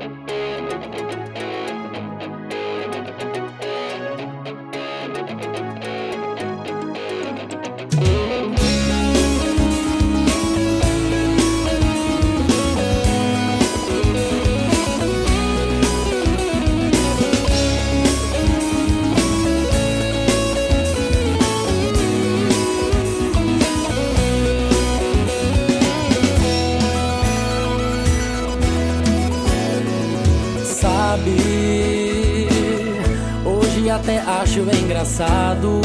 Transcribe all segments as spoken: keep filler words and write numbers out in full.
Hoje até acho engraçado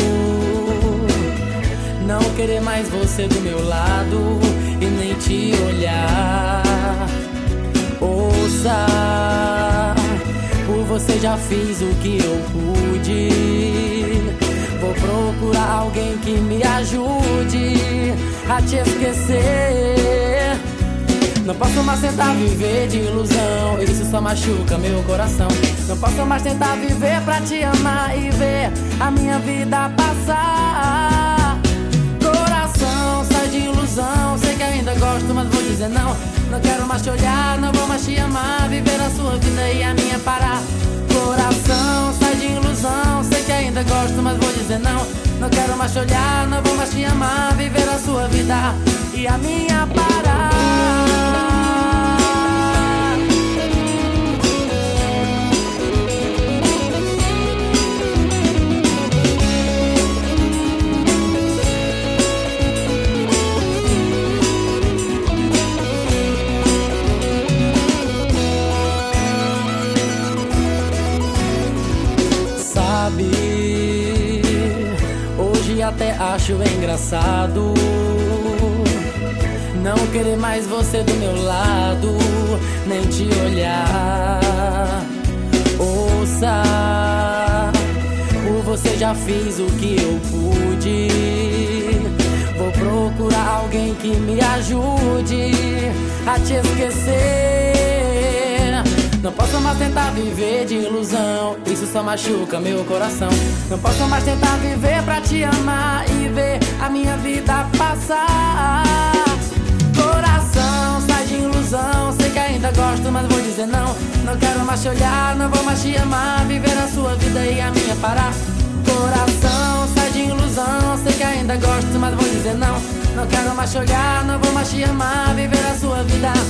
não querer mais você do meu lado e nem te olhar. Ouça, por você já fiz o que eu pude. Vou procurar alguém que me ajude a te esquecer. Não posso mais tentar viver de ilusão, isso só machuca meu coração. Não posso mais tentar viver pra te amar e ver a minha vida passar. Coração, sai de ilusão, sei que ainda gosto, mas vou dizer não. Não quero mais te olhar, não vou mais te amar, viver a sua vida e a minha parar. Coração, sai de ilusão, sei que ainda gosto, mas vou dizer não. Não quero mais te olhar, não vou mais te amar, viver a sua vida e a minha parar. Hoje até acho engraçado não querer mais você do meu lado, nem te olhar. Ouça, por você já fiz o que eu pude. Vou procurar alguém que me ajude a te esquecer. Não posso mais tentar viver de ilusão, isso só machuca meu coração. Não posso mais tentar viver pra te amar e ver a minha vida passar. Coração, sai de ilusão, sei que ainda gosto, mas vou dizer não. Não quero mais te olhar, não vou mais te amar, viver a sua vida e a minha parar. Coração, sai de ilusão, sei que ainda gosto, mas vou dizer não. Não quero mais te olhar, não vou mais te amar, viver a sua vida